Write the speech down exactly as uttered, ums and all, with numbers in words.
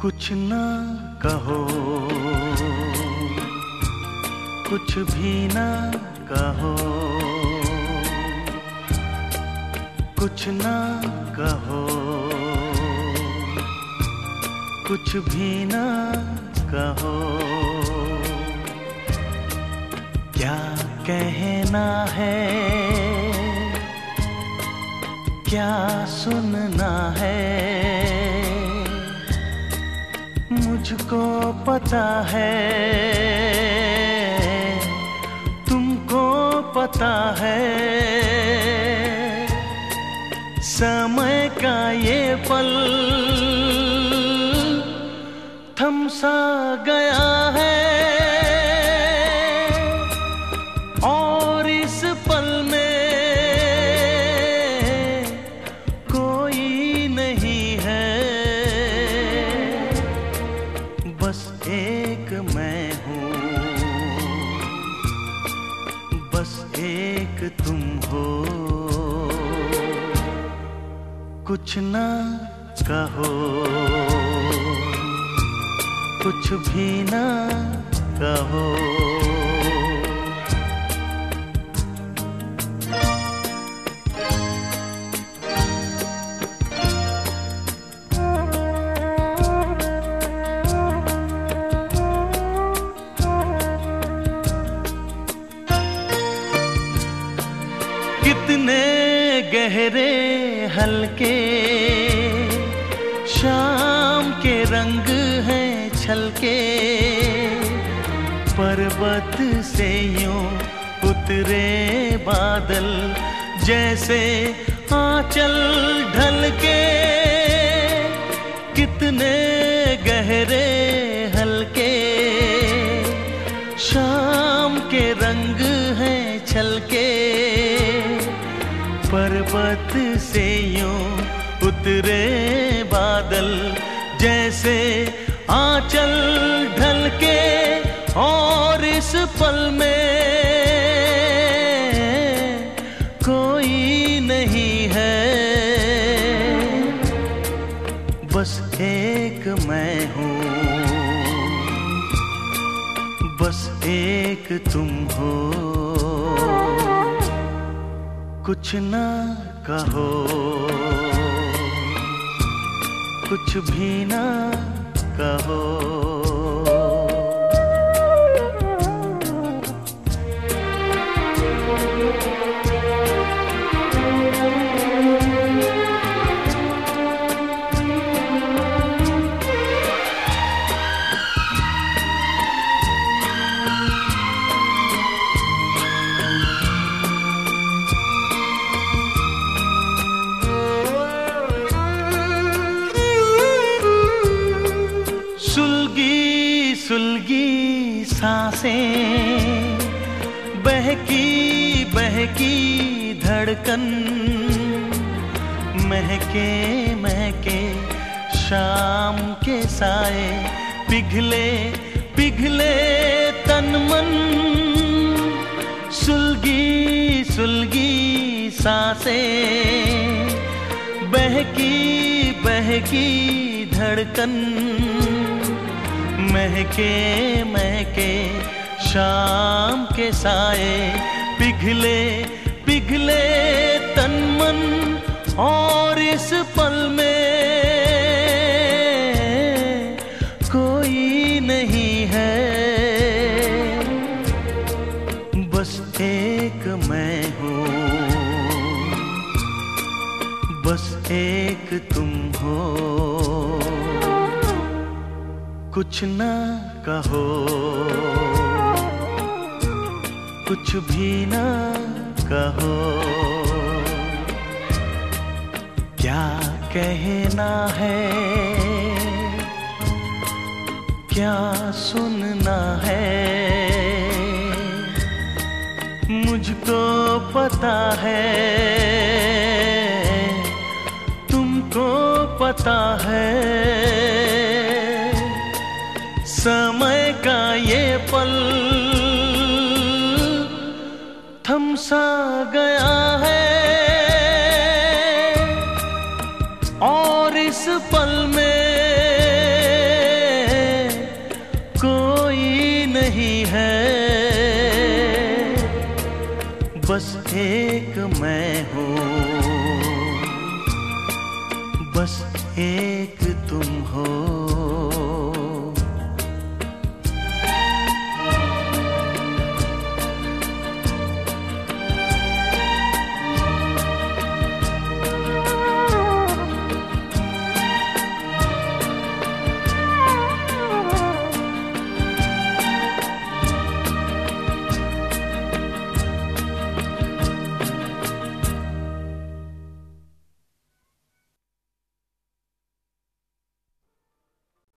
कुछ ना कहो, कुछ भी ना कहो, कुछ ना कहो, कुछ भी ना कहो। क्या कहना है, क्या सुनना है, मुझको पता है, तुमको पता है। समय का ये पल थम सा गया है, और इस पल में कोई नहीं है, बस एक मैं हूँ, बस एक तुम हो। कुछ ना कहो, कुछ भी ना कहो। कितने गहरे हल्के शाम के रंग हैं छलके, पर्वत से यूं उतरे बादल जैसे आंचल ढलके। कितने गहरे हल्के शाम के रंग हैं छलके, पर्वत से यूं उतरे बादल जैसे आंचल ढलके। और इस पल में कोई नहीं है, बस एक मैं हूँ, बस एक तुम हो। कुछ ना कहो, कुछ भी ना कहो। सुलगी सुलगी सांसें, बहकी बहकी धड़कन, महके महके शाम के साए, पिघले पिघले तन मन। सुलगी सुलगी सांसें, बहकी बहकी धड़कन, महके महके शाम के साए, पिघले पिघले तन मन। और इस पल में कोई नहीं है, बस एक मैं हूँ, बस एक तुम हो। कुछ ना कहो, कुछ भी ना कहो। क्या कहना है, क्या सुनना है, मुझको पता है, तुमको पता है। समय का ये पल थम सा गया है, और इस पल में एक मैं हूँ, बस एक तुम हो।